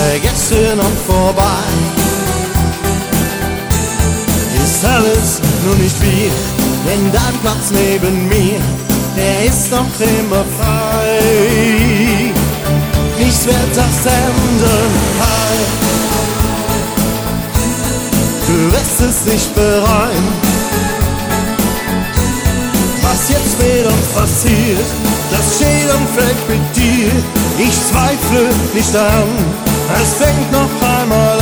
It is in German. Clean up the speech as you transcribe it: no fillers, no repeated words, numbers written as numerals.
vergessen und vorbei. Ist alles nur nicht viel, denn dein Platz neben mir, der ist noch immer frei. Nichts wird das ändern, hey. Du wirst es nicht bereuen, was jetzt mit uns passiert, das steht und fällt mit dir. Ich zweifle nicht an, es fängt noch einmal